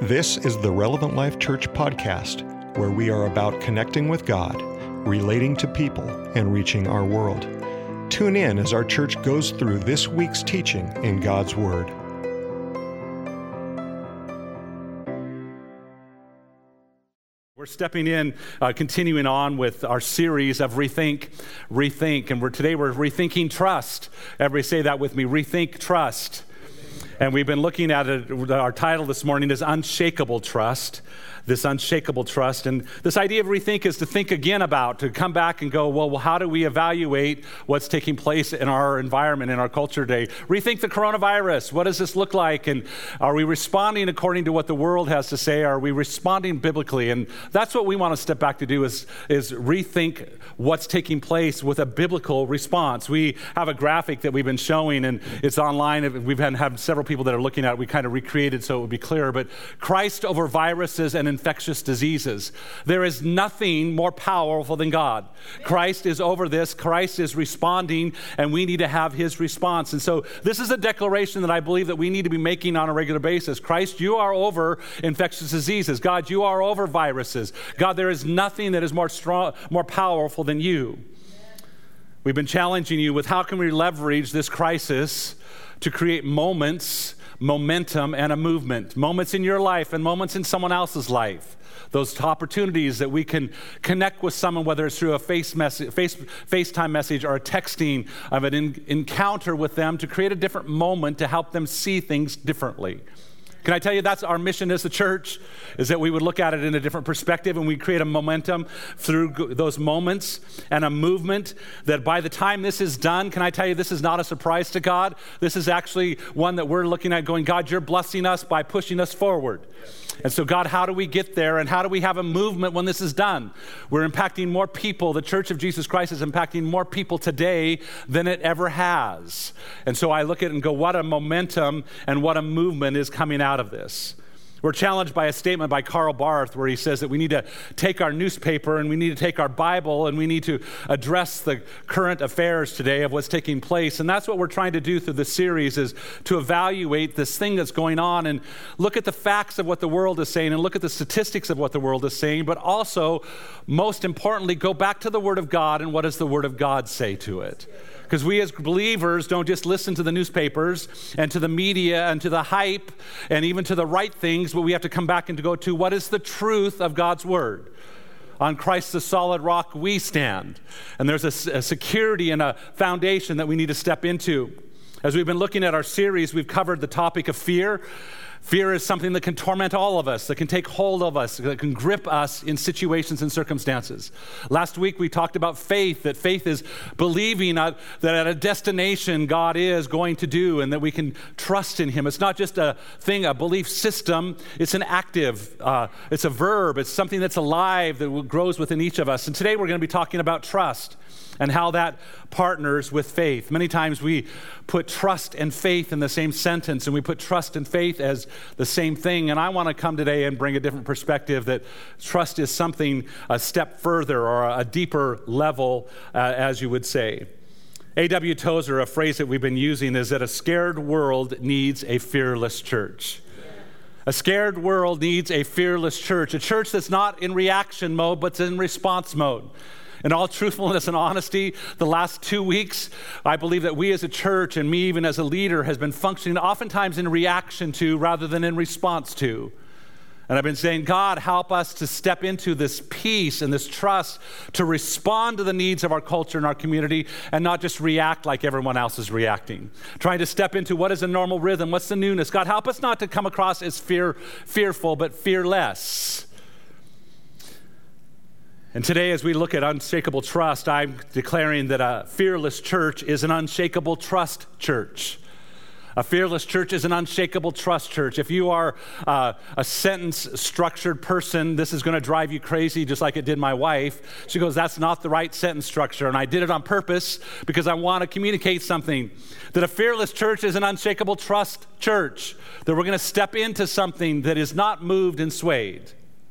This is the Relevant Life Church podcast, where we are about connecting with God, relating to people, and reaching our world. Tune in as our church goes through this week's teaching in God's Word. We're stepping in, continuing on with our series of Rethink. And today we're rethinking trust. Everybody say that with me, rethink trust. And we've been looking at it, our title this morning is Unshakable Trust. This unshakable trust. And this idea of rethink is to think again about, to come back and go, well, how do we evaluate what's taking place in our environment, in our culture today? Rethink the coronavirus. What does this look like? And are we responding according to what the world has to say? Are we responding biblically? And that's what we want to step back to do is rethink what's taking place with a biblical response. We have a graphic that we've been showing, and it's online. We've had several people that are looking at it. We kind of recreated so it would be clear. But Christ over viruses and infectious diseases. There is nothing more powerful than God. Christ is over this. Christ is responding, and we need to have his response. And so this is a declaration that I believe that we need to be making on a regular basis. Christ, you are over infectious diseases. God, you are over viruses. God, there is nothing that is more strong, more powerful than you. We've been challenging you with how can we leverage this crisis to create momentum, and a movement. Moments in your life and moments in someone else's life. Those opportunities that we can connect with someone, whether it's through a FaceTime message or a texting of an encounter with them to create a different moment to help them see things differently. Can I tell you that's our mission as a church, is that we would look at it in a different perspective and we create a momentum through those moments and a movement that by the time this is done, can I tell you this is not a surprise to God? This is actually one that we're looking at going, God, you're blessing us by pushing us forward. And so God, how do we get there and how do we have a movement when this is done? We're impacting more people. The Church of Jesus Christ is impacting more people today than it ever has. And so I look at it and go, what a momentum and what a movement is coming out of this. We're challenged by a statement by Karl Barth where he says that we need to take our newspaper and we need to take our Bible and we need to address the current affairs today of what's taking place. And that's what we're trying to do through this series, is to evaluate this thing that's going on and look at the facts of what the world is saying and look at the statistics of what the world is saying, but also, most importantly, go back to the Word of God and what does the Word of God say to it? Because we as believers don't just listen to the newspapers and to the media and to the hype and even to the right things, but we have to come back and to go to what is the truth of God's Word. On Christ the solid rock we stand. And there's a security and a foundation that we need to step into. As we've been looking at our series, we've covered the topic of fear. Fear is something that can torment all of us, that can take hold of us, that can grip us in situations and circumstances. Last week we talked about faith, that faith is believing that at a destination God is going to do and that we can trust in him. It's not just a thing, a belief system. It's an active, it's a verb. It's something that's alive that grows within each of us. And today we're going to be talking about trust and how that partners with faith. Many times we put trust and faith in the same sentence, and we put trust and faith as the same thing. And I want to come today and bring a different perspective, that trust is something a step further or a deeper level, as you would say. A.W. Tozer, a phrase that we've been using, is that a scared world needs a fearless church. A scared world needs a fearless church, a church that's not in reaction mode, but in response mode. In all truthfulness and honesty, the last 2 weeks, I believe that we as a church and me even as a leader has been functioning oftentimes in reaction to rather than in response to. And I've been saying, God, help us to step into this peace and this trust to respond to the needs of our culture and our community and not just react like everyone else is reacting. Trying to step into what is a normal rhythm, what's the newness. God, help us not to come across as fearful, but fearless. And today, as we look at unshakable trust, I'm declaring that a fearless church is an unshakable trust church. A fearless church is an unshakable trust church. If you are a sentence-structured person, this is going to drive you crazy, just like it did my wife. She goes, that's not the right sentence structure. And I did it on purpose because I want to communicate something. That a fearless church is an unshakable trust church. That we're going to step into something that is not moved and swayed.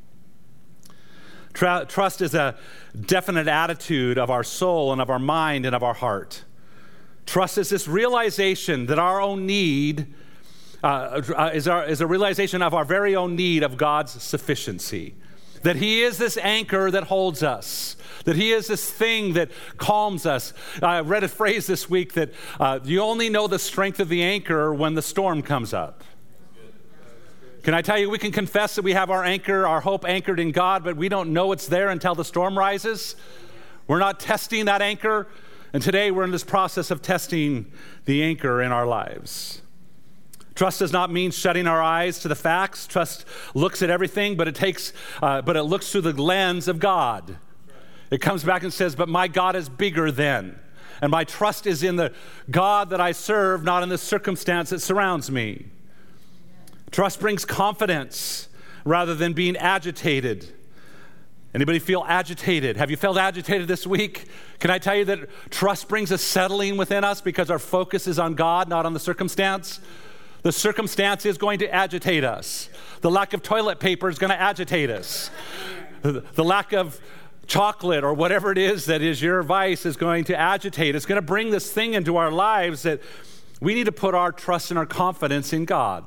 Trust is a definite attitude of our soul and of our mind and of our heart. Trust is this realization that our own need is a realization of our very own need of God's sufficiency. That He is this anchor that holds us. That He is this thing that calms us. I read a phrase this week that you only know the strength of the anchor when the storm comes up. Can I tell you, we can confess that we have our anchor, our hope anchored in God, but we don't know it's there until the storm rises. We're not testing that anchor. And today we're in this process of testing the anchor in our lives. Trust does not mean shutting our eyes to the facts. Trust looks at everything, but it looks through the lens of God. It comes back and says, but my God is bigger than. And my trust is in the God that I serve, not in the circumstance that surrounds me. Trust brings confidence rather than being agitated. Anybody feel agitated? Have you felt agitated this week? Can I tell you that trust brings a settling within us because our focus is on God, not on the circumstance? The circumstance is going to agitate us. The lack of toilet paper is going to agitate us. The lack of chocolate or whatever it is that is your vice is going to agitate. It's going to bring this thing into our lives that we need to put our trust and our confidence in God.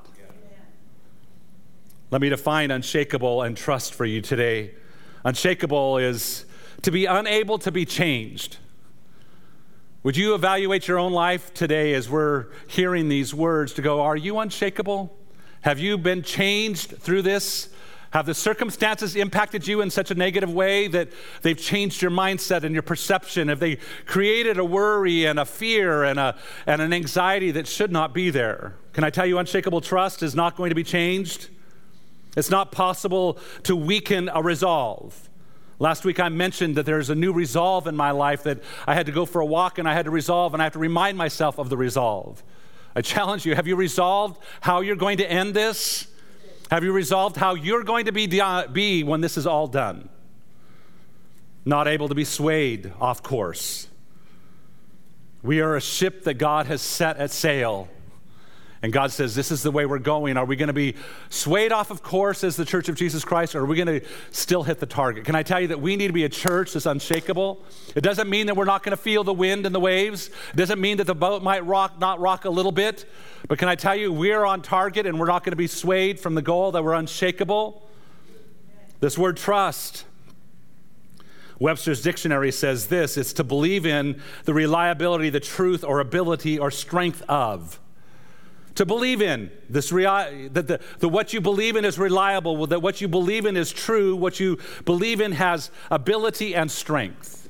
Let me define unshakable and trust for you today. Unshakable is to be unable to be changed. Would you evaluate your own life today as we're hearing these words to go, are you unshakable? Have you been changed through this? Have the circumstances impacted you in such a negative way that they've changed your mindset and your perception? Have they created a worry and a fear and an anxiety that should not be there? Can I tell you, unshakable trust is not going to be changed? It's not possible to weaken a resolve. Last week I mentioned that there's a new resolve in my life that I had to go for a walk and I had to resolve, and I have to remind myself of the resolve. I challenge you, have you resolved how you're going to end this? Have you resolved how you're going to be when this is all done? Not able to be swayed off course. We are a ship that God has set at sail. And God says, this is the way we're going. Are we going to be swayed off of course as the Church of Jesus Christ, or are we going to still hit the target? Can I tell you that we need to be a church that's unshakable? It doesn't mean that we're not going to feel the wind and the waves. It doesn't mean that the boat might not rock a little bit. But can I tell you, we're on target and we're not going to be swayed from the goal, that we're unshakable. This word trust, Webster's dictionary says this: it's to believe in the reliability, the truth, or ability, or strength of. To believe in this, that what you believe in is reliable, that what you believe in is true, what you believe in has ability and strength.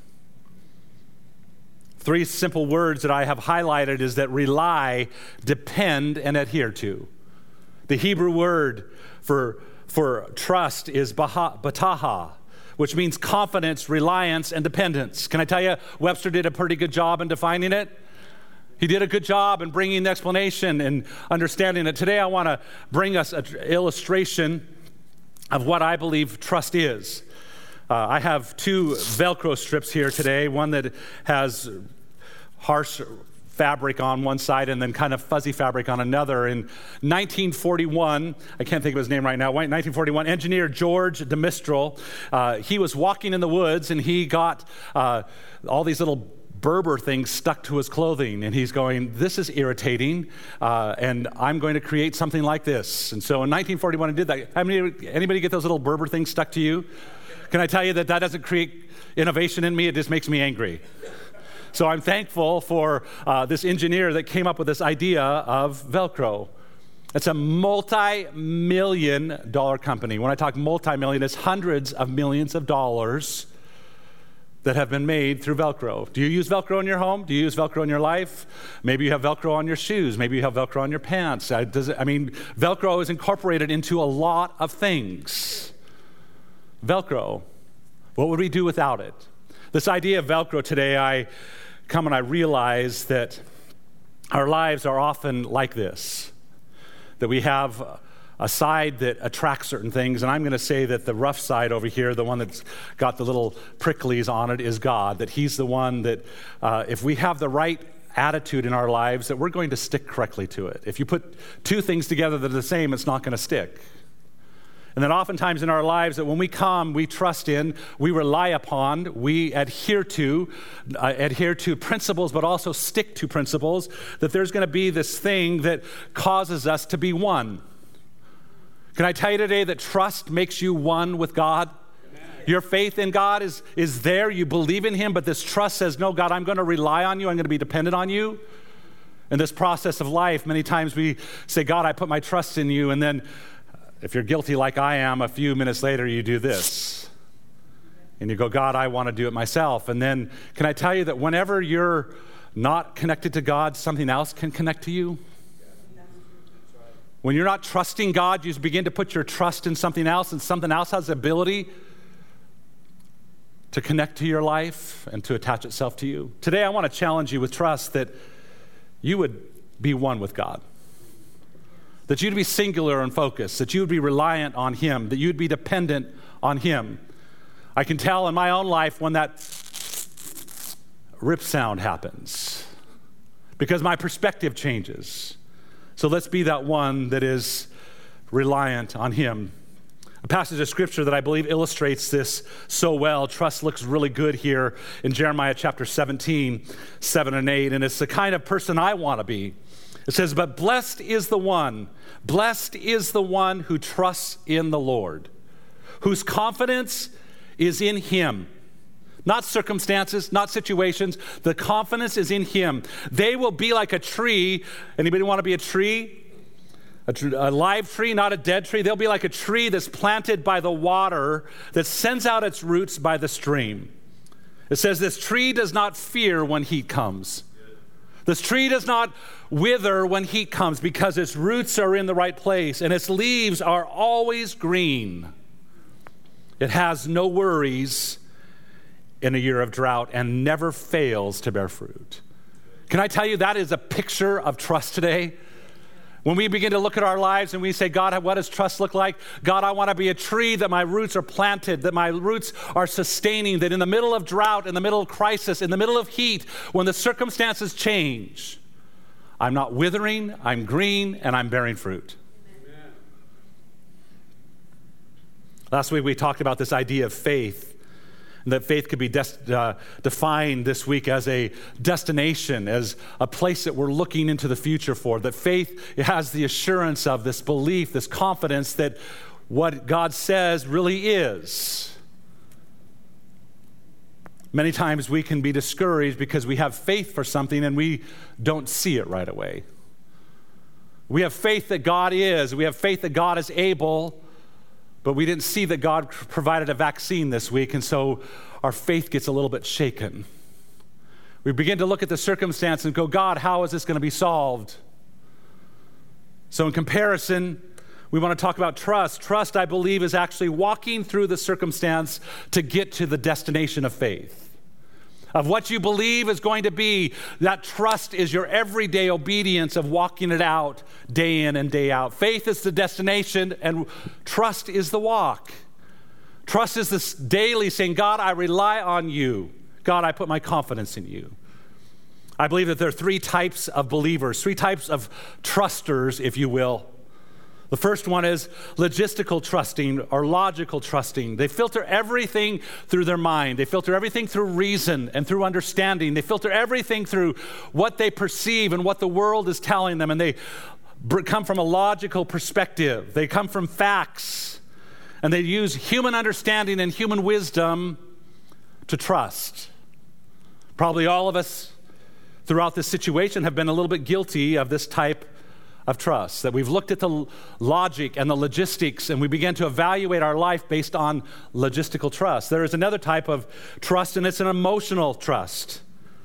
3 simple words that I have highlighted is that rely, depend, and adhere to. The Hebrew word for trust is bataha, which means confidence, reliance, and dependence. Can I tell you, Webster did a pretty good job in defining it. He did a good job in bringing the explanation and understanding it. Today I want to bring us an illustration of what I believe trust is. I have 2 Velcro strips here today, one that has harsh fabric on one side and then kind of fuzzy fabric on another. In 1941, I can't think of his name right now, 1941, engineer George de Mistral, he was walking in the woods and he got all these little Berber things stuck to his clothing, and he's going, this is irritating, and I'm going to create something like this. And so in 1941 he did that. Anybody get those little Berber things stuck to you? Can I tell you that doesn't create innovation in me? It just makes me angry. So I'm thankful for this engineer that came up with this idea of Velcro. It's a multi-million dollar company. When I talk multi-million, it's hundreds of millions of dollars that have been made through Velcro. Do you use Velcro in your home? Do you use Velcro in your life? Maybe you have Velcro on your shoes. Maybe you have Velcro on your pants. Velcro is incorporated into a lot of things. Velcro, what would we do without it? This idea of Velcro today, I come and I realize that our lives are often like this, that we have a side that attracts certain things, and I'm going to say that the rough side over here, the one that's got the little pricklies on it, is God, that He's the one that if we have the right attitude in our lives, that we're going to stick correctly to it. If you put 2 things together that are the same, it's not going to stick. And then oftentimes in our lives that when we come, we trust in, we rely upon, we adhere to principles, but also stick to principles, that there's going to be this thing that causes us to be one. Can I tell you today that trust makes you one with God? Your faith in God is there. You believe in him, but this trust says, no, God, I'm going to rely on you. I'm going to be dependent on you. In this process of life, many times we say, God, I put my trust in you. And then if you're guilty like I am, a few minutes later, you do this. And you go, God, I want to do it myself. And then can I tell you that whenever you're not connected to God, something else can connect to you? When you're not trusting God, you begin to put your trust in something else, and something else has the ability to connect to your life and to attach itself to you. Today, I want to challenge you with trust that you would be one with God. That you'd be singular and focused, that you would be reliant on him, that you'd be dependent on him. I can tell in my own life when that rip sound happens because my perspective changes. So let's be that one that is reliant on him. A passage of scripture that I believe illustrates this so well. Trust looks really good here in Jeremiah chapter 17, 7 and 8. And it's the kind of person I want to be. It says, but blessed is the one who trusts in the Lord, whose confidence is in him. Not circumstances, not situations. The confidence is in him. They will be like a tree. Anybody want to be a tree? A live tree, not a dead tree. They'll be like a tree that's planted by the water that sends out its roots by the stream. It says this tree does not fear when heat comes. This tree does not wither when heat comes because its roots are in the right place and its leaves are always green. It has no worries in a year of drought and never fails to bear fruit. Can I tell you that is a picture of trust today? When we begin to look at our lives and we say, God, what does trust look like? God, I want to be a tree that my roots are planted, that my roots are sustaining, that in the middle of drought, in the middle of crisis, in the middle of heat, when the circumstances change, I'm not withering, I'm green, and I'm bearing fruit. Amen. Last week we talked about this idea of faith. And that faith could be defined this week as a destination, as a place that we're looking into the future for. That faith has the assurance of this belief, this confidence that what God says really is. Many times we can be discouraged because we have faith for something and we don't see it right away. We have faith that God is. We have faith that God is able. But we didn't see that God provided a vaccine this week, and so our faith gets a little bit shaken. We begin to look at the circumstance and go, God, how is this going to be solved? So in comparison, we want to talk about trust. Trust, I believe, is actually walking through the circumstance to get to the destination of faith. Of what you believe is going to be, that trust is your everyday obedience of walking it out day in and day out. Faith is the destination and trust is the walk. Trust is this daily saying, God, I rely on you. God, I put my confidence in you. I believe that there are three types of believers, three types of trusters, if you will. The first one is logistical trusting or logical trusting. They filter everything through their mind. They filter everything through reason and through understanding. They filter everything through what they perceive and what the world is telling them. And they come from a logical perspective. They come from facts. And they use human understanding and human wisdom to trust. Probably all of us throughout this situation have been a little bit guilty of this type of trust, that we've looked at the logic and the logistics and we began to evaluate our life based on logistical trust. There is another type of trust, and it's an emotional trust.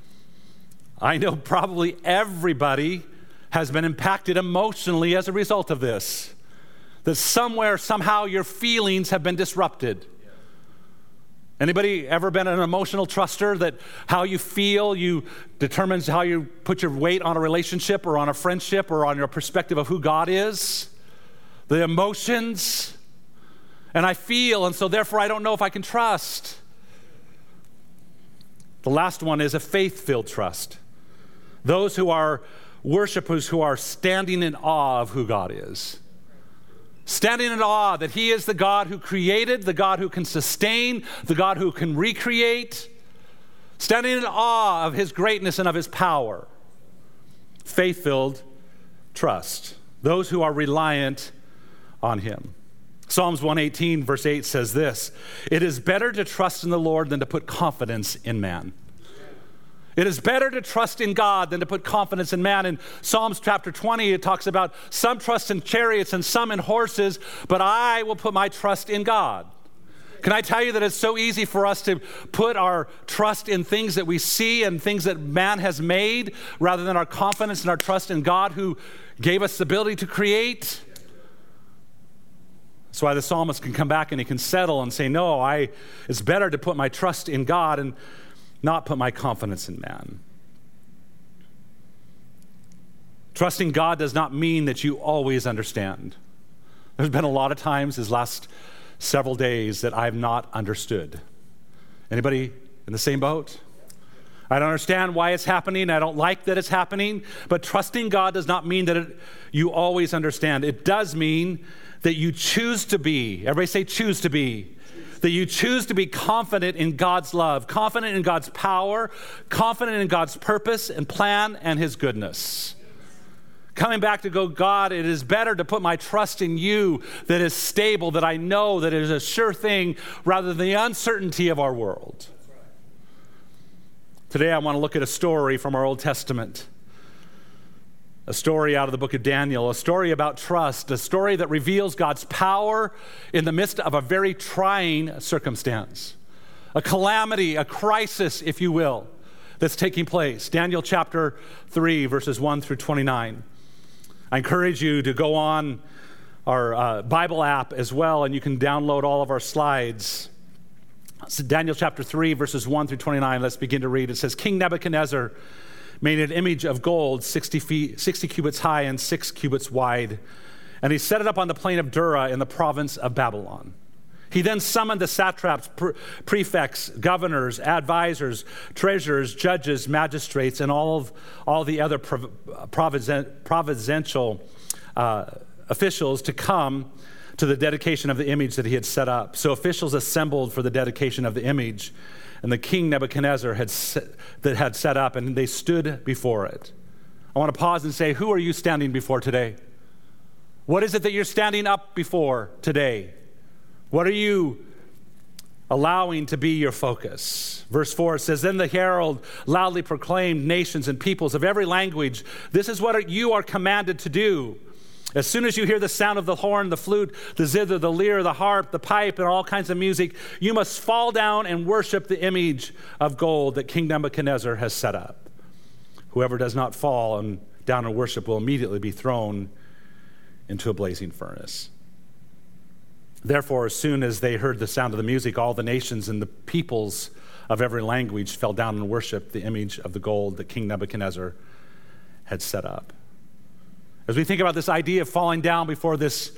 I know probably everybody has been impacted emotionally as a result of this, that somewhere, somehow your feelings have been disrupted. Anybody ever been an emotional truster that how you feel determines how you put your weight on a relationship or on a friendship or on your perspective of who God is? The emotions. And I feel, and so therefore I don't know if I can trust. The last one is a faith-filled trust. Those who are worshipers who are standing in awe of who God is. Standing in awe that he is the God who created, the God who can sustain, the God who can recreate. Standing in awe of his greatness and of his power. Faith-filled trust. Those who are reliant on him. Psalms 118 verse 8 says this, "It is better to trust in the Lord than to put confidence in man." It is better to trust in God than to put confidence in man. In Psalms chapter 20, it talks about some trust in chariots and some in horses, but I will put my trust in God. Can I tell you that it's so easy for us to put our trust in things that we see and things that man has made rather than our confidence and our trust in God who gave us the ability to create? That's why the psalmist can come back and he can settle and say, no, it's better to put my trust in God and not put my confidence in man. Trusting God does not mean that you always understand. There's been a lot of times these last several days that I've not understood. Anybody in the same boat? I don't understand why it's happening. I don't like that it's happening. But trusting God does not mean that you always understand. It does mean that you choose to be, everybody say choose to be, that you choose to be confident in God's love, confident in God's power, confident in God's purpose and plan and his goodness. Coming back to go, God, it is better to put my trust in you that is stable, that I know that it is a sure thing rather than the uncertainty of our world. Today I want to look at a story from our Old Testament. A story out of the book of Daniel, a story about trust, a story that reveals God's power in the midst of a very trying circumstance. A calamity, a crisis, if you will, that's taking place. Daniel chapter 3, verses 1 through 29. I encourage you to go on our Bible app as well, and you can download all of our slides. So Daniel chapter 3, verses 1 through 29. Let's begin to read. It says, King Nebuchadnezzar made an image of gold 60 cubits high and 6 cubits wide, and he set it up on the plain of Dura in the province of Babylon. He then summoned the satraps, prefects, governors, advisors, treasurers, judges, magistrates, and all the other provincial officials to come to the dedication of the image that he had set up. So officials assembled for the dedication of the image, and the king Nebuchadnezzar had set up, and they stood before it. I want to pause and say, who are you standing before today? What is it that you're standing up before today? What are you allowing to be your focus? Verse 4 says, Then the herald loudly proclaimed, nations and peoples of every language, this is what you are commanded to do. As soon as you hear the sound of the horn, the flute, the zither, the lyre, the harp, the pipe, and all kinds of music, you must fall down and worship the image of gold that King Nebuchadnezzar has set up. Whoever does not fall down and worship will immediately be thrown into a blazing furnace. Therefore, as soon as they heard the sound of the music, all the nations and the peoples of every language fell down and worshiped the image of the gold that King Nebuchadnezzar had set up. As we think about this idea of falling down before this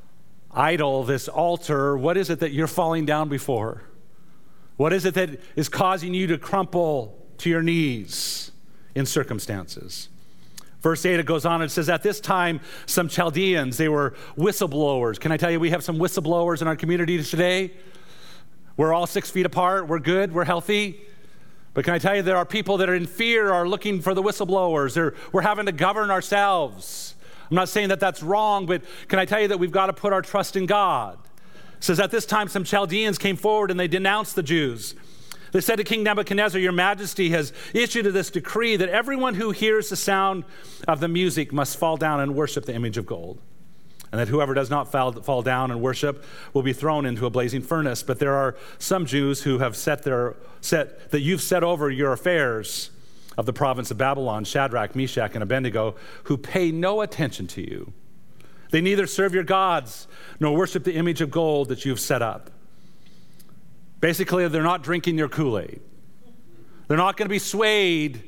idol, this altar, what is it that you're falling down before? What is it that is causing you to crumple to your knees in circumstances? Verse 8, it goes on, it says, at this time, some Chaldeans, they were whistleblowers. Can I tell you, we have some whistleblowers in our community today? We're all 6 feet apart. We're good. We're healthy. But can I tell you, there are people that are in fear, are looking for the whistleblowers. We're having to govern ourselves. I'm not saying that that's wrong, but can I tell you that we've got to put our trust in God? It says, at this time, some Chaldeans came forward and they denounced the Jews. They said to King Nebuchadnezzar, your majesty has issued this decree that everyone who hears the sound of the music must fall down and worship the image of gold. And that whoever does not fall down and worship will be thrown into a blazing furnace. But there are some Jews who have that you've set over your affairs of the province of Babylon, Shadrach, Meshach, and Abednego, who pay no attention to you. They neither serve your gods nor worship the image of gold that you've set up. Basically, they're not drinking your Kool-Aid. They're not going to be swayed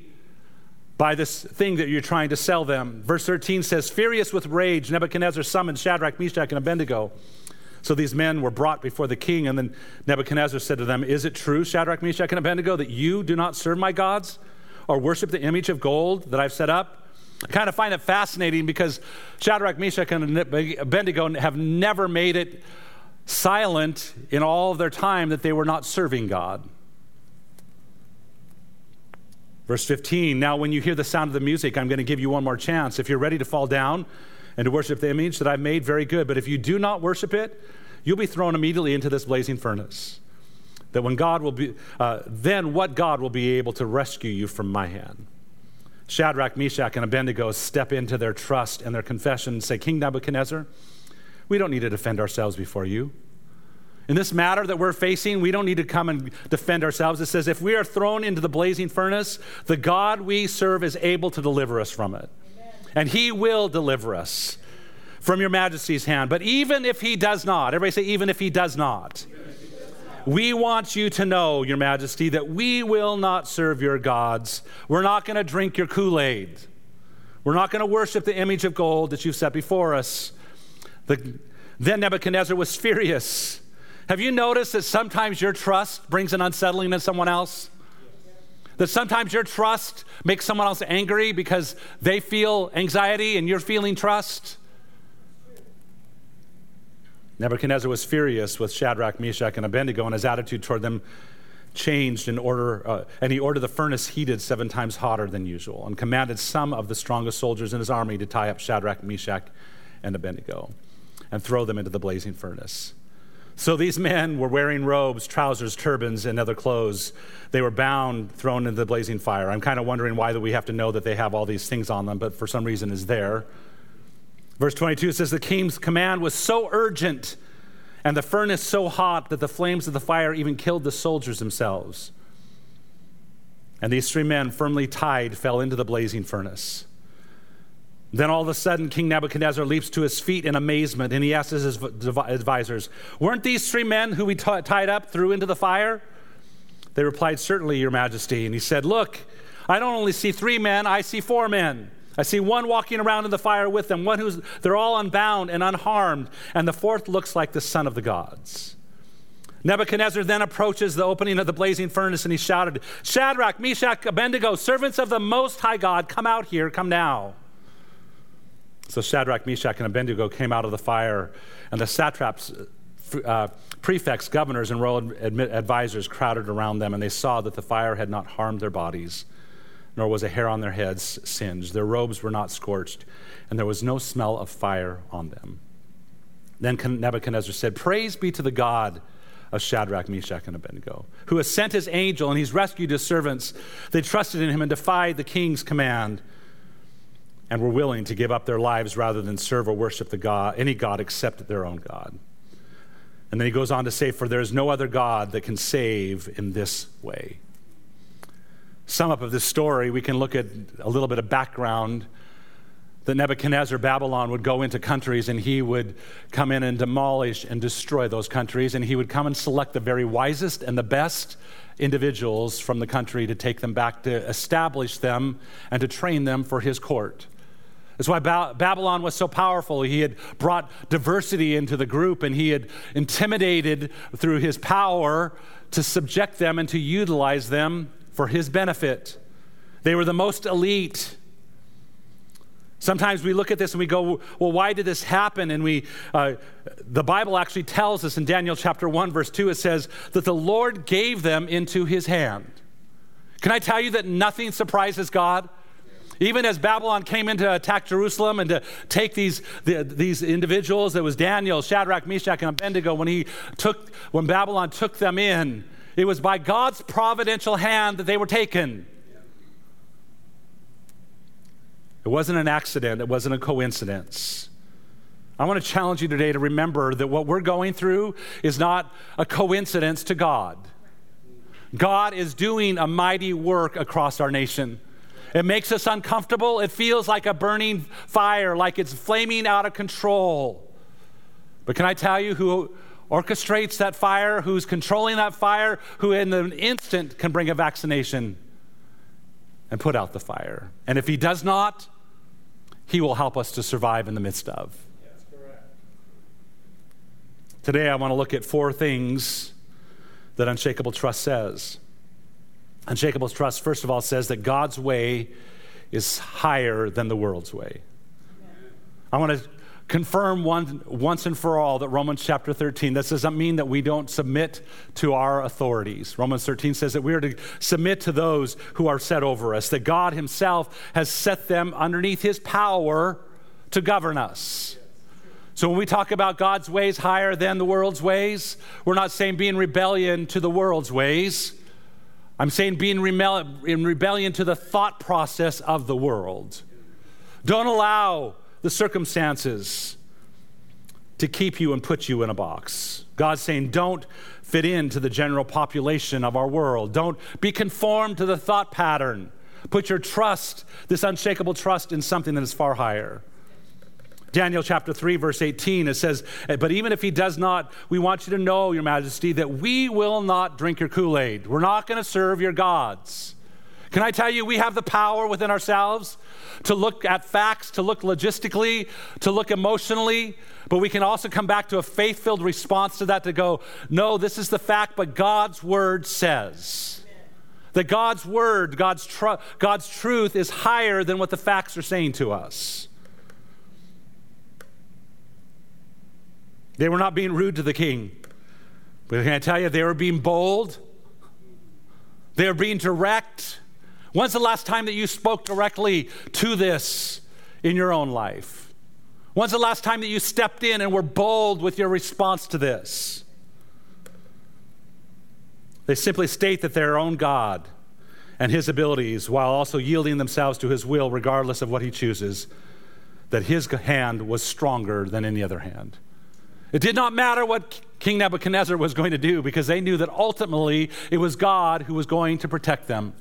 by this thing that you're trying to sell them. Verse 13 says, furious with rage, Nebuchadnezzar summoned Shadrach, Meshach, and Abednego. So these men were brought before the king, and then Nebuchadnezzar said to them, is it true, Shadrach, Meshach, and Abednego, that you do not serve my gods or worship the image of gold that I've set up? I kind of find it fascinating because Shadrach, Meshach, and Abednego have never made it silent in all of their time that they were not serving God. Verse 15, now when you hear the sound of the music, I'm going to give you one more chance. If you're ready to fall down and to worship the image that I've made, very good. But if you do not worship it, you'll be thrown immediately into this blazing furnace. That when God will be, then what God will be able to rescue you from my hand? Shadrach, Meshach, and Abednego step into their trust and their confession and say, King Nebuchadnezzar, we don't need to defend ourselves before you. In this matter that we're facing, we don't need to come and defend ourselves. It says, if we are thrown into the blazing furnace, the God we serve is able to deliver us from it. Amen. And he will deliver us from your majesty's hand. But even if he does not, everybody say, even if he does not, we want you to know, your majesty, that we will not serve your gods. We're not going to drink your Kool-Aid. We're not going to worship the image of gold that you've set before us. Then Nebuchadnezzar was furious. Have you noticed that sometimes your trust brings an unsettling to someone else? That sometimes your trust makes someone else angry because they feel anxiety and you're feeling trust? Nebuchadnezzar was furious with Shadrach, Meshach, and Abednego, and his attitude toward them changed and he ordered the furnace heated 7 times hotter than usual and commanded some of the strongest soldiers in his army to tie up Shadrach, Meshach, and Abednego and throw them into the blazing furnace. So these men were wearing robes, trousers, turbans, and other clothes. They were bound, thrown into the blazing fire. I'm kind of wondering why that we have to know that they have all these things on them, but for some reason is there. Verse 22 says, the king's command was so urgent and the furnace so hot that the flames of the fire even killed the soldiers themselves. And these 3 men, firmly tied, fell into the blazing furnace. Then all of a sudden, King Nebuchadnezzar leaps to his feet in amazement, and he asks his advisors, weren't these 3 men who we tied up threw into the fire? They replied, certainly, your majesty. And he said, look, I don't only see 3 men, I see 4 men. I see one walking around in the fire with them, they're all unbound and unharmed, and the 4th looks like the son of the gods. Nebuchadnezzar then approaches the opening of the blazing furnace, and he shouted, Shadrach, Meshach, Abednego, servants of the Most High God, come out here, come now. So Shadrach, Meshach, and Abednego came out of the fire, and the satraps, prefects, governors, and royal advisors crowded around them, and they saw that the fire had not harmed their bodies, nor was a hair on their heads singed. Their robes were not scorched, and there was no smell of fire on them. Then Nebuchadnezzar said, praise be to the God of Shadrach, Meshach, and Abednego, who has sent his angel, and he's rescued his servants. They trusted in him and defied the king's command, and were willing to give up their lives rather than serve or worship any God except their own God. And then he goes on to say, for there is no other God that can save in this way. Sum up of this story, we can look at a little bit of background that Nebuchadnezzar, Babylon, would go into countries and he would come in and demolish and destroy those countries, and he would come and select the very wisest and the best individuals from the country to take them back to establish them and to train them for his court. That's why Babylon was so powerful. He had brought diversity into the group, and he had intimidated through his power to subject them and to utilize them for his benefit. They were the most elite. Sometimes we look at this and we go, well, why did this happen? And the Bible actually tells us in Daniel chapter 1, verse 2, it says that the Lord gave them into his hand. Can I tell you that nothing surprises God? Even as Babylon came in to attack Jerusalem and to take these individuals, it was Daniel, Shadrach, Meshach, and Abednego, when Babylon took them in, it was by God's providential hand that they were taken. It wasn't an accident. It wasn't a coincidence. I want to challenge you today to remember that what we're going through is not a coincidence to God. God is doing a mighty work across our nation. It makes us uncomfortable. It feels like a burning fire, like it's flaming out of control. But can I tell you who orchestrates that fire, who's controlling that fire, who in an instant can bring a vaccination and put out the fire? And if he does not, he will help us to survive in the midst of. That's correct. Today I want to look at 4 things that Unshakable Trust says. Unshakable Trust, first of all, says that God's way is higher than the world's way. I want to confirm once and for all that Romans chapter 13, this doesn't mean that we don't submit to our authorities. Romans 13 says that we are to submit to those who are set over us, that God himself has set them underneath his power to govern us. So when we talk about God's ways higher than the world's ways, we're not saying be in rebellion to the world's ways. I'm saying be in rebellion to the thought process of the world. Don't allow the circumstances to keep you and put you in a box. God's saying don't fit into the general population of our world. Don't be conformed to the thought pattern. Put your trust, this unshakable trust, in something that is far higher. Daniel chapter 3, verse 18, it says, but even if he does not, we want you to know, your majesty, that we will not drink your Kool-Aid. We're not going to serve your gods. Can I tell you, we have the power within ourselves to look at facts, to look logistically, to look emotionally, but we can also come back to a faith-filled response to that to go, no, this is the fact, but God's word says. That God's word, God's truth is higher than what the facts are saying to us. They were not being rude to the king. But can I tell you, they were being bold. They were being direct. When's the last time that you spoke directly to this in your own life? When's the last time that you stepped in and were bold with your response to this? They simply state that they're their own God and his abilities, while also yielding themselves to his will regardless of what he chooses, that his hand was stronger than any other hand. It did not matter what King Nebuchadnezzar was going to do, because they knew that ultimately it was God who was going to protect them.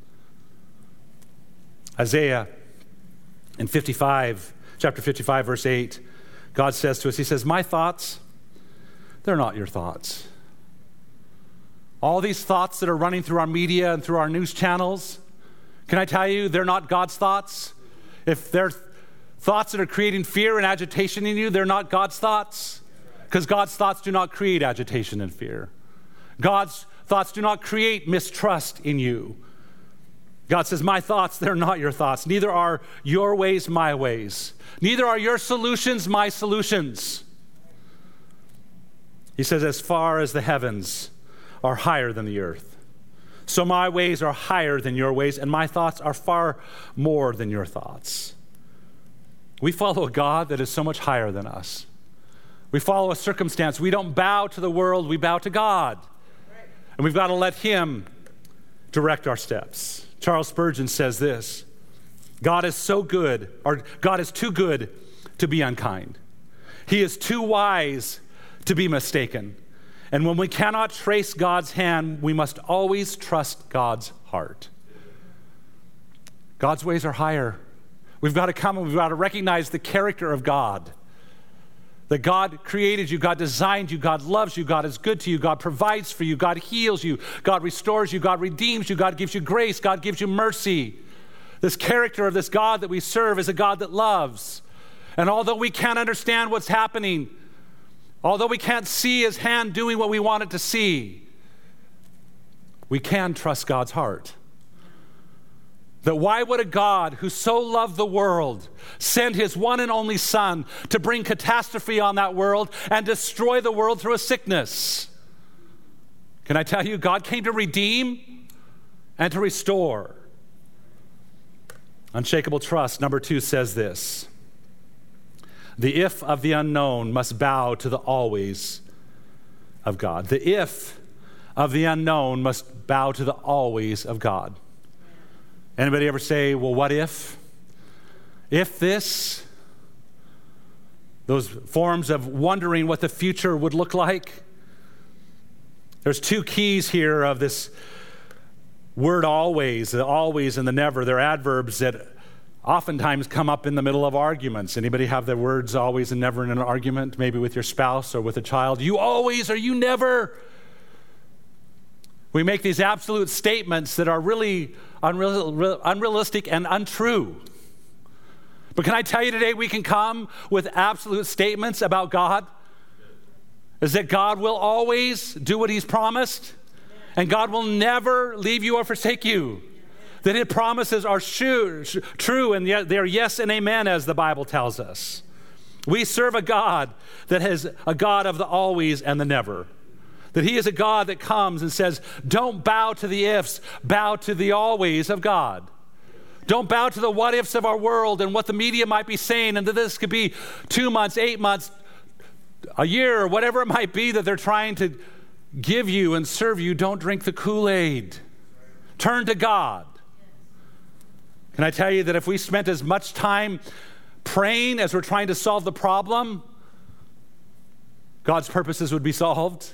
Isaiah in chapter 55, verse 8, God says to us, he says, my thoughts, they're not your thoughts. All these thoughts that are running through our media and through our news channels, can I tell you, they're not God's thoughts? If they're thoughts that are creating fear and agitation in you, they're not God's thoughts. Because God's thoughts do not create agitation and fear. God's thoughts do not create mistrust in you. God says, my thoughts, they're not your thoughts. Neither are your ways my ways. Neither are your solutions my solutions. He says, as far as the heavens are higher than the earth, so my ways are higher than your ways, and my thoughts are far more than your thoughts. We follow a God that is so much higher than us. We follow a circumstance. We don't bow to the world, we bow to God. And we've got to let him direct our steps. Charles Spurgeon says this, God is so good, or God is too good to be unkind. He is too wise to be mistaken. And when we cannot trace God's hand, we must always trust God's heart. God's ways are higher. We've got to come and we've got to recognize the character of God. That God created you, God designed you, God loves you, God is good to you, God provides for you, God heals you, God restores you, God redeems you, God gives you grace, God gives you mercy. This character of this God that we serve is a God that loves. And although we can't understand what's happening, although we can't see his hand doing what we want it to see, we can trust God's heart. That why would a God who so loved the world send his one and only son to bring catastrophe on that world and destroy the world through a sickness? Can I tell you, God came to redeem and to restore. Unshakable trust, number 2, says this. The if of the unknown must bow to the always of God. The if of the unknown must bow to the always of God. Anybody ever say, well, what if? If this? Those forms of wondering what the future would look like. There's 2 keys here of this word always, the always and the never. They're adverbs that oftentimes come up in the middle of arguments. Anybody have the words always and never in an argument, maybe with your spouse or with a child? You always or you never. We make these absolute statements that are really unrealistic and untrue. But can I tell you today, we can come with absolute statements about God? Is that God will always do what he's promised, and God will never leave you or forsake you. That His promises are true, and yet they are yes and amen, as the Bible tells us. We serve a God that is a God of the always and the never. That He is a God that comes and says, don't bow to the ifs, bow to the always of God. Don't bow to the what ifs of our world and what the media might be saying, and that this could be 2 months, 8 months, a year, or whatever it might be that they're trying to give you and serve you. Don't drink the Kool-Aid. Turn to God. Can I tell you that if we spent as much time praying as we're trying to solve the problem, God's purposes would be solved?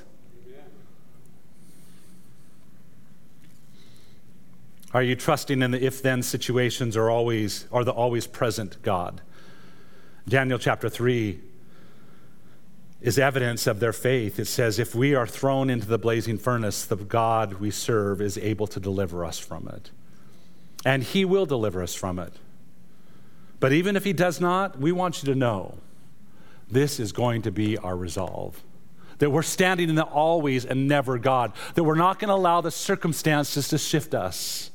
Are you trusting in the if-then situations or the always present God? Daniel chapter 3 is evidence of their faith. It says, if we are thrown into the blazing furnace, the God we serve is able to deliver us from it. And He will deliver us from it. But even if He does not, we want you to know this is going to be our resolve. That we're standing in the always and never God. That we're not going to allow the circumstances to shift us.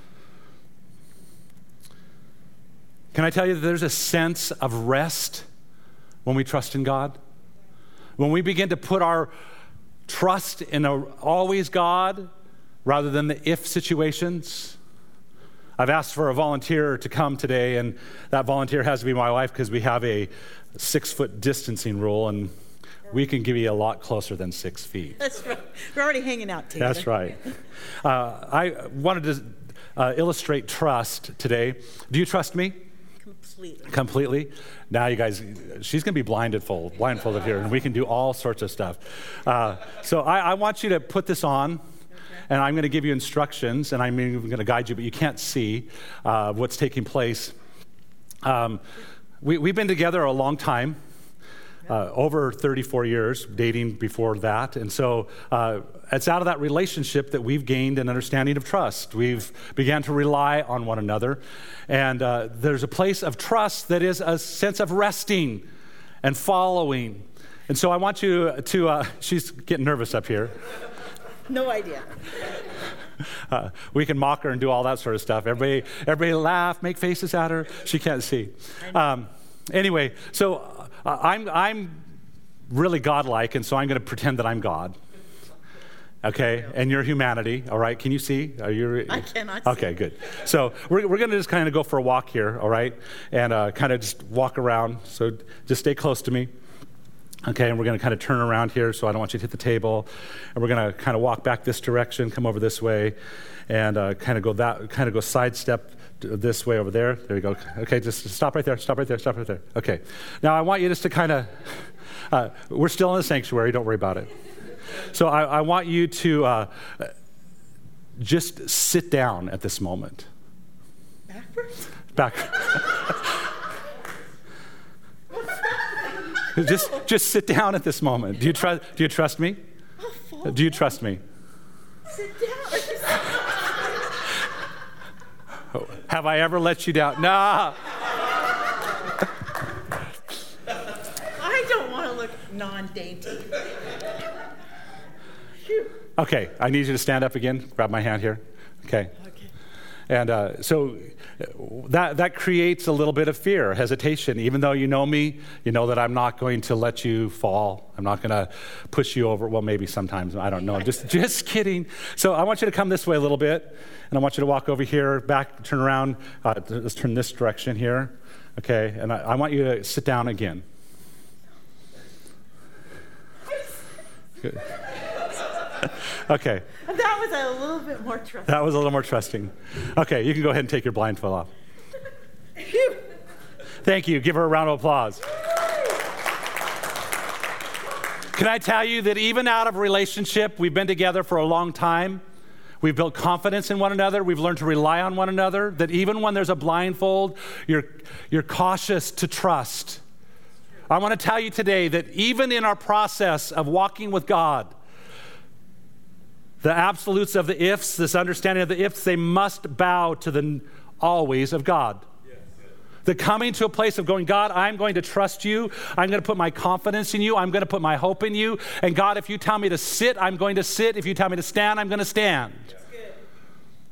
Can I tell you that there's a sense of rest when we trust in God? When we begin to put our trust in an always God rather than the if situations. I've asked for a volunteer to come today, and that volunteer has to be my wife because we have a 6-foot distancing rule, and we can give you a lot closer than 6 feet. That's right. We're already hanging out together. That's right. I wanted to illustrate trust today. Do you trust me? Completely. Now you guys, she's going to be blindfolded here, and we can do all sorts of stuff. So I want you to put this on, and I'm going to give you instructions, and I'm going to guide you, but you can't see what's taking place. We've been together a long time, over 34 years, dating before that, and so it's out of that relationship that we've gained an understanding of trust. We've began to rely on one another, and there's a place of trust that is a sense of resting and following. And so I want you to, she's getting nervous up here. No idea. We can mock her and do all that sort of stuff. Everybody laugh, make faces at her. She can't see. Anyway, so I'm really godlike, and so I'm going to pretend that I'm God. Okay, and you're humanity, all right? Can you see? I cannot see. Okay, good. So we're going to just kind of go for a walk here, all right? And kind of just walk around. So just stay close to me. Okay, and we're going to kind of turn around here, so I don't want you to hit the table. And we're going to kind of walk back this direction, come over this way, and kind of go sidestep this way over there. There you go. Okay, just stop right there, stop right there, stop right there. Okay. Now I want you just to kind of, we're still in the sanctuary, don't worry about it. So I want you to just sit down at this moment. Backwards? Just sit down at this moment. Do you trust me? Do you trust me? Sit down. Have I ever let you down? Nah. I don't want to look non-dainty. Okay, I need you to stand up again. Grab my hand here. Okay. And so that creates a little bit of fear, hesitation. Even though you know me, you know that I'm not going to let you fall. I'm not going to push you over. Well, maybe sometimes. I don't know. Just kidding. So I want you to come this way a little bit, and I want you to walk over here, back, turn around. Let's turn this direction here. Okay, and I want you to sit down again. Good. Okay. That was a little bit more trusting. That was a little more trusting. Okay, you can go ahead and take your blindfold off. Thank you. Give her a round of applause. Can I tell you that even out of relationship, we've been together for a long time. We've built confidence in one another. We've learned to rely on one another. That even when there's a blindfold, you're cautious to trust. I want to tell you today that even in our process of walking with God, the absolutes of the ifs, this understanding of the ifs, they must bow to the always of God. Yes. The coming to a place of going, God, I'm going to trust you. I'm going to put my confidence in you. I'm going to put my hope in you. And God, if you tell me to sit, I'm going to sit. If you tell me to stand, I'm going to stand.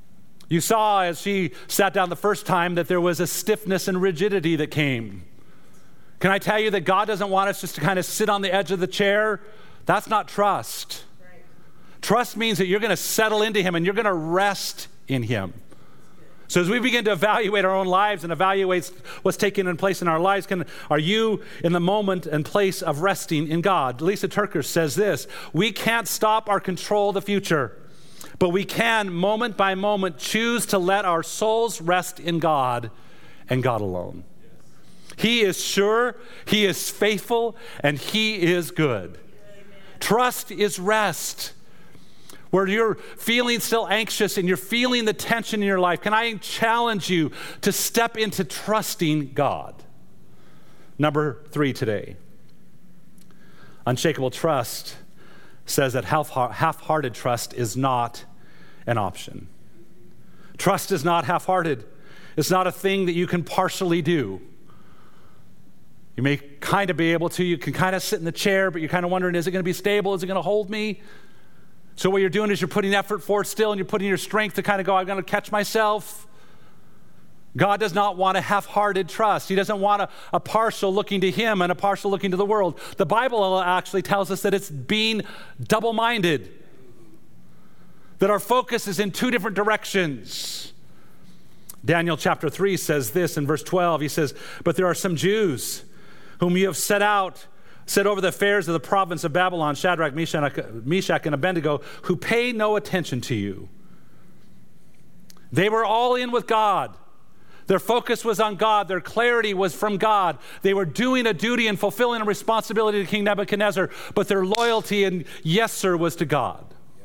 You saw as she sat down the first time that there was a stiffness and rigidity that came. Can I tell you that God doesn't want us just to kind of sit on the edge of the chair? That's not trust. Right. Trust means that you're going to settle into him and you're going to rest in him. So as we begin to evaluate our own lives and evaluate what's taking place in our lives, are you in the moment and place of resting in God? Lisa Turker says this: we can't stop or control the future, but we can, moment by moment, choose to let our souls rest in God and God alone. He is sure, he is faithful, and he is good. Amen. Trust is rest. Where you're feeling still anxious and you're feeling the tension in your life, can I challenge you to step into trusting God? Number 3 today. Unshakable trust says that half-hearted trust is not an option. Trust is not half-hearted. It's not a thing that you can partially do. You may kind of be able to. You can kind of sit in the chair, but you're kind of wondering, is it going to be stable? Is it going to hold me? So what you're doing is you're putting effort forth still, and you're putting your strength to kind of go, I'm going to catch myself. God does not want a half-hearted trust. He doesn't want a partial looking to him and a partial looking to the world. The Bible actually tells us that it's being double-minded, that our focus is in 2 different directions. Daniel chapter 3 says this in verse 12. He says, but there are some Jews whom you have set over the affairs of the province of Babylon, Shadrach, Meshach, and Abednego, who pay no attention to you. They were all in with God. Their focus was on God. Their clarity was from God. They were doing a duty and fulfilling a responsibility to King Nebuchadnezzar, but their loyalty and yes, sir, was to God.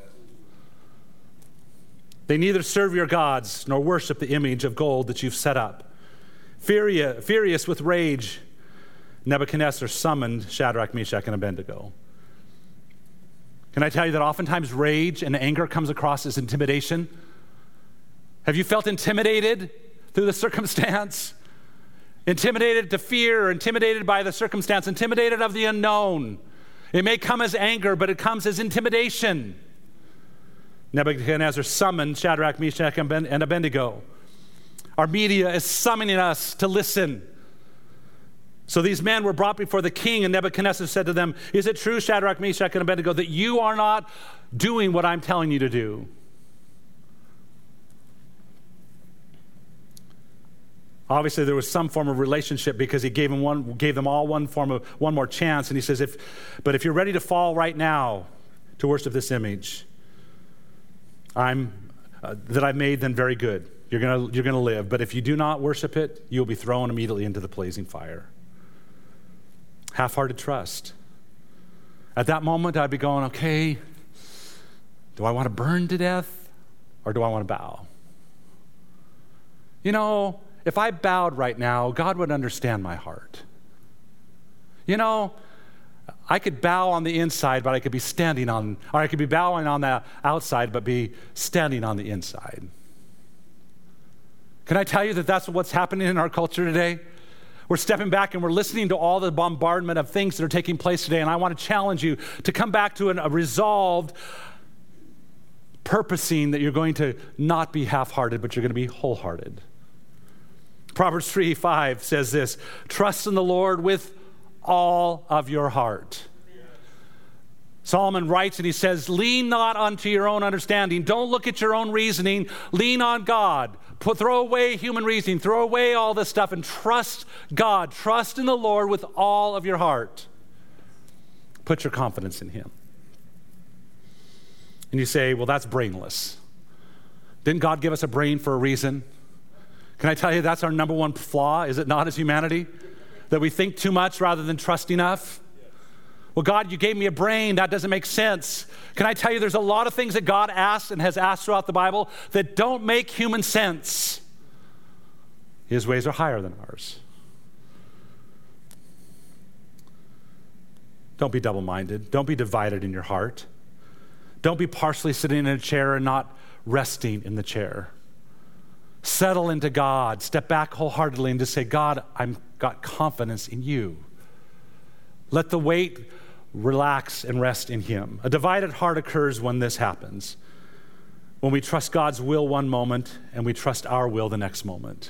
They neither serve your gods nor worship the image of gold that you've set up. Furious with rage, Nebuchadnezzar summoned Shadrach, Meshach, and Abednego. Can I tell you that oftentimes rage and anger comes across as intimidation? Have you felt intimidated through the circumstance? Intimidated to fear, or intimidated by the circumstance, intimidated of the unknown. It may come as anger, but it comes as intimidation. Nebuchadnezzar summoned Shadrach, Meshach, and Abednego. Our media is summoning us to listen. So these men were brought before the king, and Nebuchadnezzar said to them, is it true, Shadrach, Meshach, and Abednego, that you are not doing what I'm telling you to do? Obviously, there was some form of relationship because he gave them all one more chance. And he says, but if you're ready to fall right now to worship this image that I've made, then very good. You're gonna live. But if you do not worship it, you'll be thrown immediately into the blazing fire. Half-hearted trust. At that moment, I'd be going, okay, do I want to burn to death or do I want to bow? You know, if I bowed right now, God would understand my heart. You know, I could bow on the inside, but I could be I could be bowing on the outside, but be standing on the inside. Can I tell you that that's what's happening in our culture today? We're stepping back and we're listening to all the bombardment of things that are taking place today, and I want to challenge you to come back to a resolved purposing that you're going to not be half-hearted, but you're going to be wholehearted. Proverbs 3:5 says this: trust in the Lord with all of your heart. Solomon writes and he says, lean not unto your own understanding. Don't look at your own reasoning. Lean on God. Throw away human reasoning. Throw away all this stuff and trust God. Trust in the Lord with all of your heart. Put your confidence in him. And you say, well, that's brainless. Didn't God give us a brain for a reason? Can I tell you that's our number one flaw, is it not, as humanity? That we think too much rather than trust enough? Well, God, you gave me a brain. That doesn't make sense. Can I tell you there's a lot of things that God asks and has asked throughout the Bible that don't make human sense. His ways are higher than ours. Don't be double-minded. Don't be divided in your heart. Don't be partially sitting in a chair and not resting in the chair. Settle into God. Step back wholeheartedly and just say, God, I've got confidence in you. Let the weight relax and rest in him. A divided heart occurs when this happens. when we trust God's will one moment and we trust our will the next moment.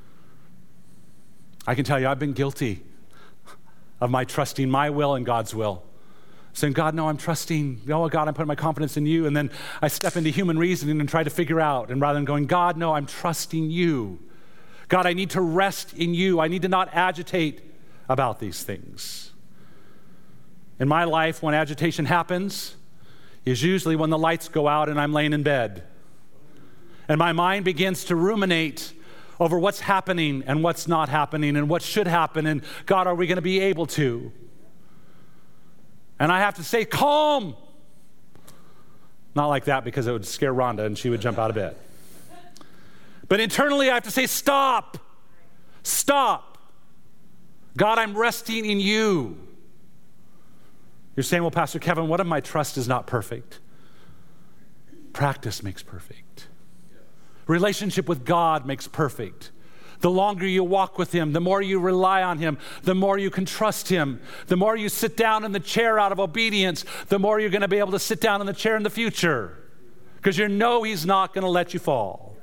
I can tell you, I've been guilty of my trusting my will and God's will. Saying, God, no, I'm trusting. Oh, God, I'm putting my confidence in you. And then I step into human reasoning and try to figure out. And rather than going, God, no, I'm trusting you. God, I need to rest in you. I need to not agitate about these things. In my life, when agitation happens, is usually when the lights go out and I'm laying in bed. And my mind begins to ruminate over what's happening and what's not happening and what should happen. And God, are we going to be able to? And I have to say, calm. Not like that, because it would scare Rhonda and she would jump out of bed. But internally, I have to say, stop. Stop. God, I'm resting in you. You're saying, well, Pastor Kevin, what if my trust is not perfect? Practice makes perfect. Relationship with God makes perfect. The longer you walk with him, the more you rely on him, the more you can trust him. The more you sit down in the chair out of obedience, the more you're going to be able to sit down in the chair in the future, because you know he's not going to let you fall.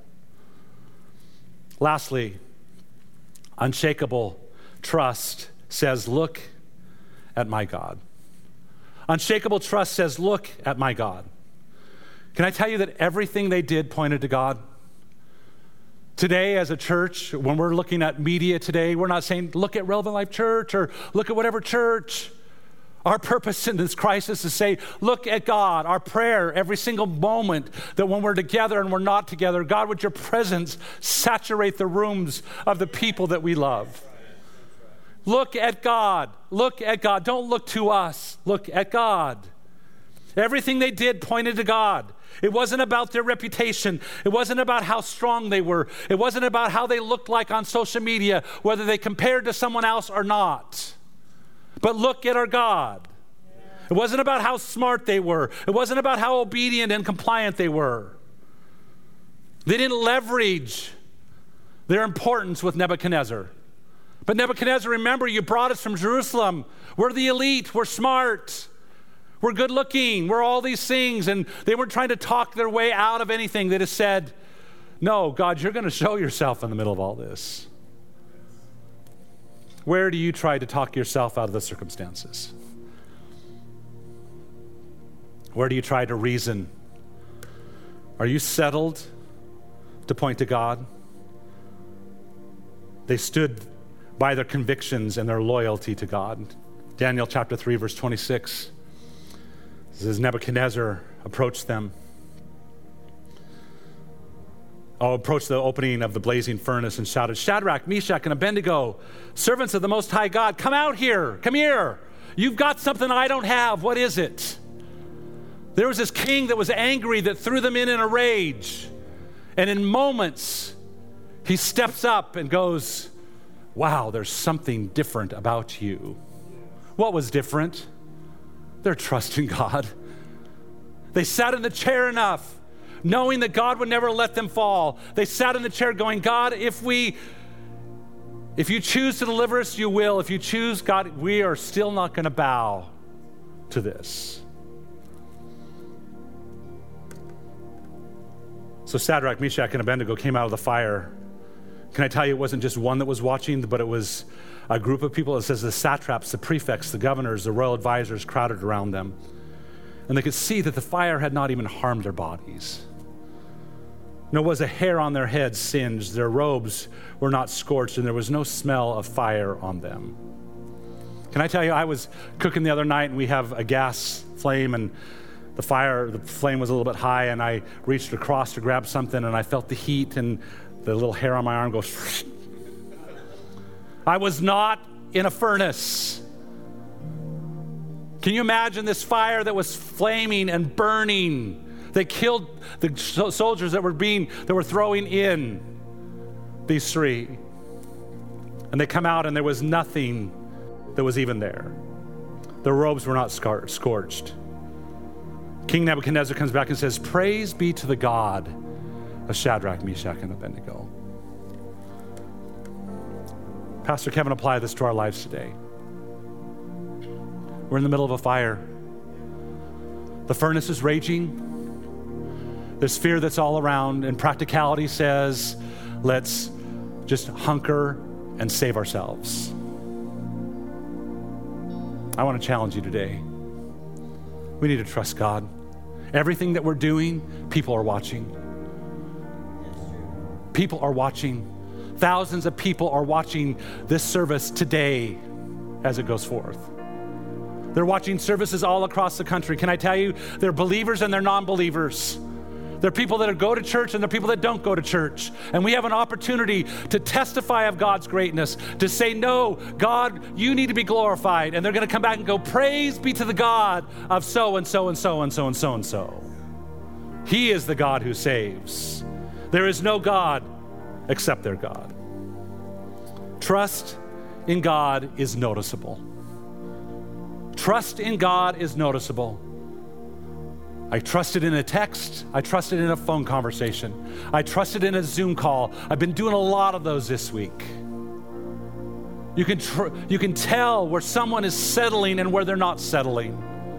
Lastly, unshakable trust says, look at my God. Unshakable trust says, look at my God. Can I tell you that everything they did pointed to God? Today, as a church, when we're looking at media today, we're not saying, look at Relevant Life Church or look at whatever church. Our purpose in this crisis is to say, look at God. Our prayer every single moment, that when we're together and we're not together, God, would your presence saturate the rooms of the people that we love. Look at God. Look at God. Don't look to us. Look at God. Everything they did pointed to God. It wasn't about their reputation. It wasn't about how strong they were. It wasn't about how they looked like on social media, whether they compared to someone else or not. But look at our God. It wasn't about how smart they were. It wasn't about how obedient and compliant they were. They didn't leverage their importance with Nebuchadnezzar. But Nebuchadnezzar, remember, you brought us from Jerusalem. We're the elite. We're smart. We're good looking. We're all these things. And they weren't trying to talk their way out of anything. They just said, no, God, you're going to show yourself in the middle of all this. Where do you try to talk yourself out of the circumstances? Where do you try to reason? Are you settled to point to God? They stood by their convictions and their loyalty to God. Daniel chapter 3, verse 26. As Nebuchadnezzar approached them, approached the opening of the blazing furnace and shouted, Shadrach, Meshach, and Abednego, servants of the Most High God, come out here, come here. You've got something I don't have. What is it? There was this king that was angry that threw them in a rage. And in moments, he steps up and goes, wow, there's something different about you. What was different? Their trust in God. They sat in the chair enough, knowing that God would never let them fall. They sat in the chair going, God, if you choose to deliver us, you will. If you choose, God, we are still not going to bow to this. So Shadrach, Meshach, and Abednego came out of the fire. Can I tell you, it wasn't just one that was watching, but it was a group of people. It says the satraps, the prefects, the governors, the royal advisors crowded around them. And they could see that the fire had not even harmed their bodies. Nor was a hair on their heads singed. Their robes were not scorched, and there was no smell of fire on them. Can I tell you, I was cooking the other night, and we have a gas flame, and the flame was a little bit high, and I reached across to grab something, and I felt the heat, and the little hair on my arm goes. I was not in a furnace. Can you imagine this fire that was flaming and burning? They killed the soldiers that were throwing in these three. And they come out and there was nothing that was even there. Their robes were not scorched. King Nebuchadnezzar comes back and says, praise be to the God of Shadrach, Meshach, and Abednego. Pastor Kevin, apply this to our lives today. We're in the middle of a fire. The furnace is raging. There's fear that's all around, and practicality says, let's just hunker and save ourselves. I want to challenge you today. We need to trust God. Everything that we're doing, people are watching. People are watching. Thousands of people are watching this service today as it goes forth. They're watching services all across the country. Can I tell you, they're believers and they're non-believers. There are people that go to church and there are people that don't go to church. And we have an opportunity to testify of God's greatness, to say, no, God, you need to be glorified. And they're going to come back and go, praise be to the God of so and so and so and so and so and so. He is the God who saves. There is no God except their God. Trust in God is noticeable. Trust in God is noticeable. I trusted in a text. I trusted in a phone conversation. I trusted in a Zoom call. I've been doing a lot of those this week. You can tell where someone is settling and where they're not settling.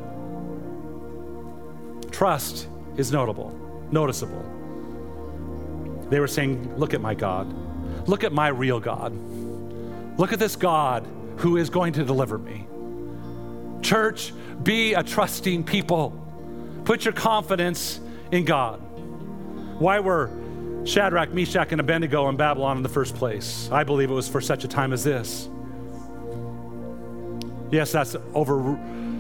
Trust is noticeable. They were saying, look at my God. Look at my real God. Look at this God who is going to deliver me. Church, be a trusting people. Put your confidence in God. Why were Shadrach, Meshach, and Abednego in Babylon in the first place? I believe it was for such a time as this. Yes, that's over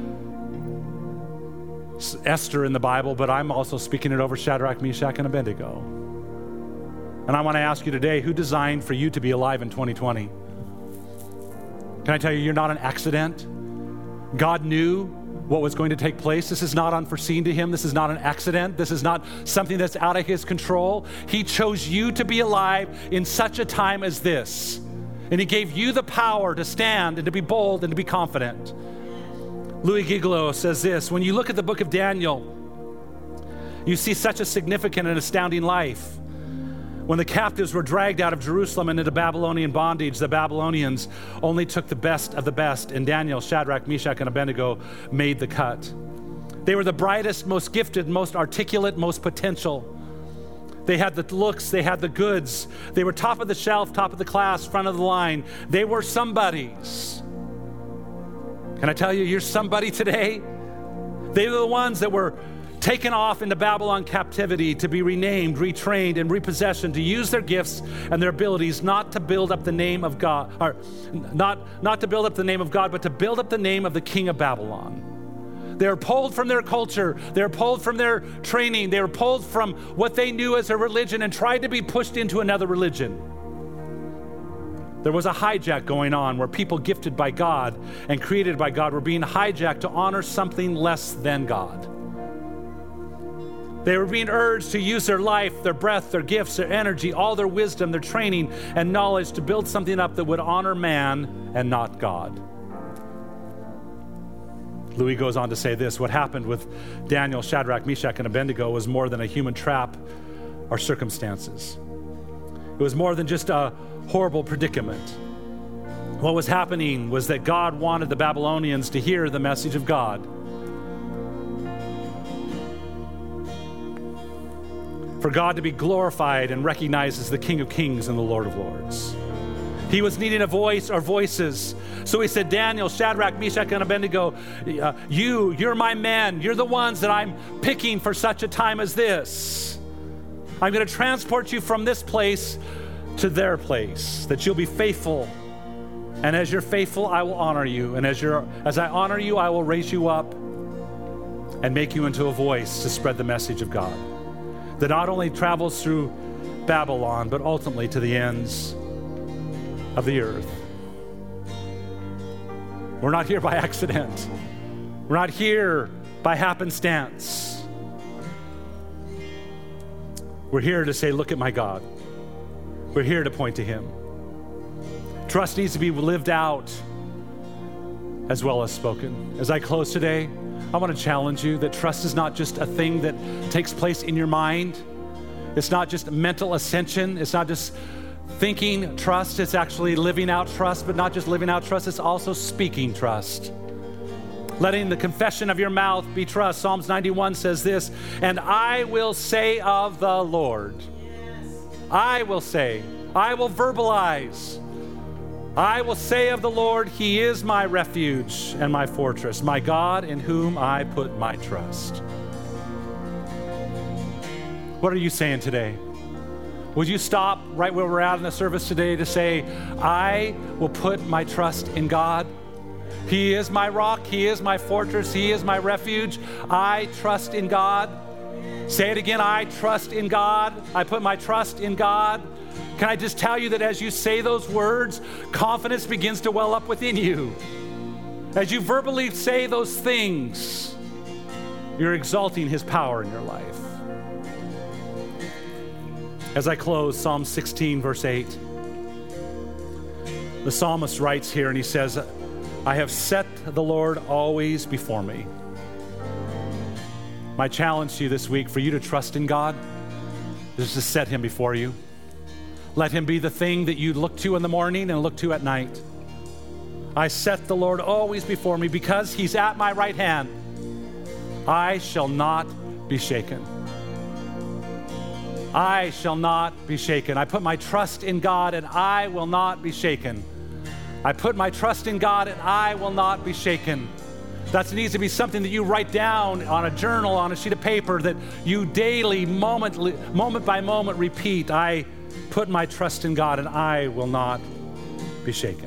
Esther in the Bible, but I'm also speaking it over Shadrach, Meshach, and Abednego. And I want to ask you today, who designed for you to be alive in 2020? Can I tell you, you're not an accident? God knew what was going to take place. This is not unforeseen to him. This is not an accident. This is not something that's out of his control. He chose you to be alive in such a time as this. And he gave you the power to stand and to be bold and to be confident. Louis Giglio says this, when you look at the book of Daniel, you see such a significant and astounding life. When the captives were dragged out of Jerusalem and into Babylonian bondage, the Babylonians only took the best of the best, and Daniel, Shadrach, Meshach, and Abednego made the cut. They were the brightest, most gifted, most articulate, most potential. They had the looks, they had the goods. They were top of the shelf, top of the class, front of the line. They were somebodies. Can I tell you, you're somebody today? They were the ones that were taken off into Babylon captivity to be renamed, retrained, and repossessioned, to use their gifts and their abilities not to build up the name of God, or not to build up the name of God, but to build up the name of the king of Babylon. They were pulled from their culture. They were pulled from their training. They were pulled from what they knew as a religion and tried to be pushed into another religion. There was a hijack going on where people gifted by God and created by God were being hijacked to honor something less than God. They were being urged to use their life, their breath, their gifts, their energy, all their wisdom, their training, and knowledge to build something up that would honor man and not God. Louis goes on to say this, what happened with Daniel, Shadrach, Meshach, and Abednego was more than a human trap or circumstances. It was more than just a horrible predicament. What was happening was that God wanted the Babylonians to hear the message of God. For God to be glorified and recognized as the King of Kings and the Lord of Lords. He was needing a voice or voices. So he said, Daniel, Shadrach, Meshach, and Abednego, you're my men. You're the ones that I'm picking for such a time as this. I'm going to transport you from this place to their place, that you'll be faithful. And as you're faithful, I will honor you. And as I honor you, I will raise you up and make you into a voice to spread the message of God, that not only travels through Babylon, but ultimately to the ends of the earth. We're not here by accident. We're not here by happenstance. We're here to say, look at my God. We're here to point to him. Trust needs to be lived out as well as spoken. As I close today, I want to challenge you that trust is not just a thing that takes place in your mind. It's not just mental ascension. It's not just thinking trust. It's actually living out trust, but not just living out trust. It's also speaking trust. letting the confession of your mouth be trust. Psalms 91 says this, and I will say of the Lord. I will say, I will verbalize. I will say of the Lord, he is my refuge and my fortress, my God in whom I put my trust. What are you saying today? Would you stop right where we're at in the service today to say, I will put my trust in God. He is my rock. He is my fortress. He is my refuge. I trust in God. Say it again. I trust in God. I put my trust in God. Can I just tell you that as you say those words, confidence begins to well up within you. As you verbally say those things, you're exalting his power in your life. As I close, Psalm 16, verse 8. The psalmist writes here and he says, I have set the Lord always before me. My challenge to you this week for you to trust in God is to set him before you. Let him be the thing that you look to in the morning and look to at night. I set the Lord always before me because he's at my right hand. I shall not be shaken. I shall not be shaken. I put my trust in God and I will not be shaken. I put my trust in God and I will not be shaken. That needs to be something that you write down on a journal, on a sheet of paper, that you daily, moment by moment repeat. I put my trust in God and I will not be shaken.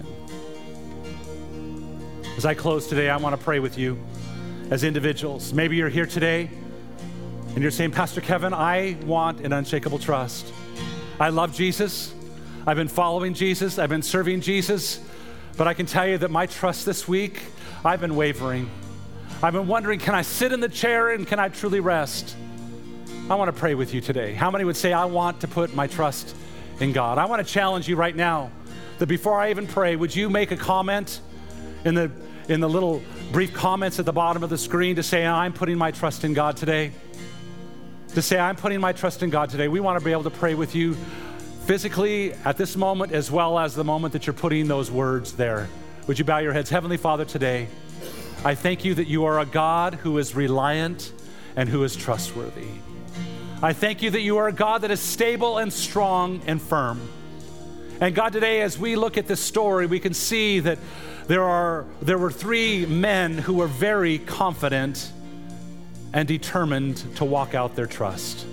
As I close today, I want to pray with you as individuals. Maybe you're here today and you're saying, Pastor Kevin, I want an unshakable trust. I love Jesus. I've been following Jesus. I've been serving Jesus. But I can tell you that my trust this week, I've been wavering. I've been wondering, can I sit in the chair and can I truly rest? I want to pray with you today. How many would say, I want to put my trust in God? I want to challenge you right now that before I even pray, would you make a comment in the little brief comments at the bottom of the screen to say, I'm putting my trust in God today? To say, I'm putting my trust in God today. We want to be able to pray with you physically at this moment as well as the moment that you're putting those words there. Would you bow your heads? Heavenly Father, today, I thank you that you are a God who is reliant and who is trustworthy. I thank you that you are a God that is stable and strong and firm. And God, today, as we look at this story, we can see that there were three men who were very confident and determined to walk out their trust.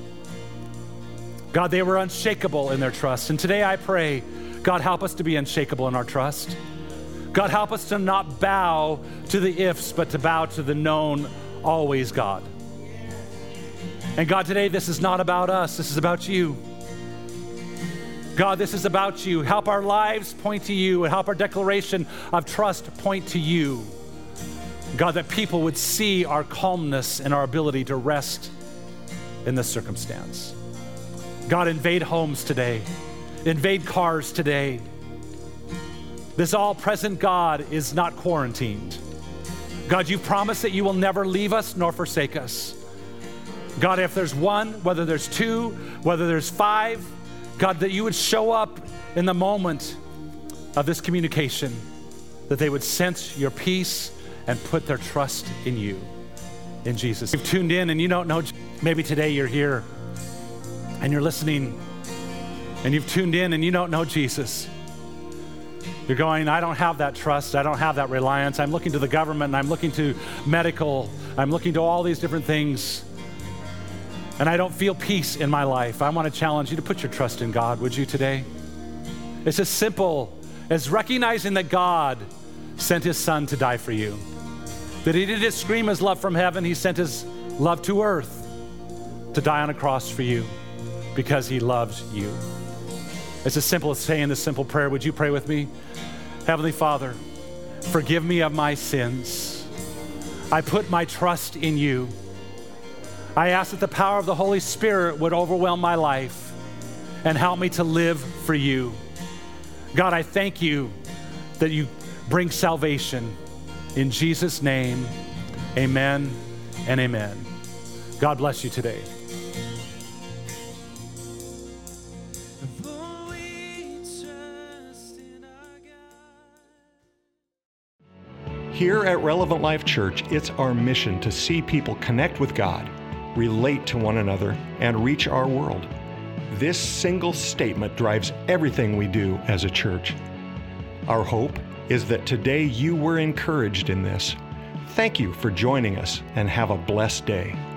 God, they were unshakable in their trust. And today I pray, God, help us to be unshakable in our trust. God, help us to not bow to the ifs, but to bow to the known always God. And God, today this is not about us. This is about you. God, this is about you. Help our lives point to you and help our declaration of trust point to you. God, that people would see our calmness and our ability to rest in this circumstance. God, invade homes today. Invade cars today. This all-present God is not quarantined. God, you promise that you will never leave us nor forsake us. God, if there's one, whether there's two, whether there's five, God, that you would show up in the moment of this communication, that they would sense your peace and put their trust in you, in Jesus. You've tuned in and you don't know, maybe today you're here and you're listening and you've tuned in and you don't know Jesus. You're going, I don't have that trust. I don't have that reliance. I'm looking to the government and I'm looking to medical. I'm looking to all these different things. And I don't feel peace in my life. I want to challenge you to put your trust in God, would you today? It's as simple as recognizing that God sent his son to die for you. That he didn't just scream his love from heaven, he sent his love to earth to die on a cross for you because he loves you. It's as simple as saying this simple prayer. Would you pray with me? Heavenly Father, forgive me of my sins. I put my trust in you. I ask that the power of the Holy Spirit would overwhelm my life and help me to live for you. God, I thank you that you bring salvation. In Jesus' name, amen and amen. God bless you today. Here at Relevant Life Church, it's our mission to see people connect with God, relate to one another, and reach our world. This single statement drives everything we do as a church. Our hope is that today you were encouraged in this. Thank you for joining us, and have a blessed day.